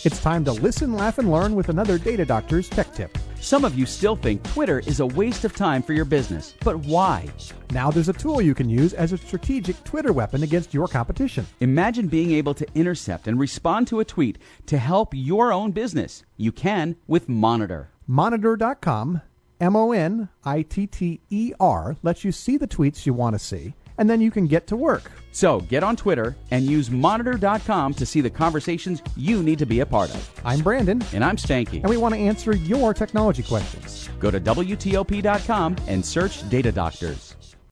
It's time to listen, laugh, and learn with another Data Doctor's Tech Tip. Some of you still think Twitter is a waste of time for your business, but why? Now there's a tool you can use as a strategic Twitter weapon against your competition. Imagine being able to intercept and respond to a tweet to help your own business. You can with Monitor. Monitor.com, Monitter, lets you see the tweets you want to see, and then you can get to work. So get on Twitter and use Monitor.com to see the conversations you need to be a part of. I'm Brandon. And I'm Stanky. And we want to answer your technology questions. Go to WTOP.com and search Data Doctors.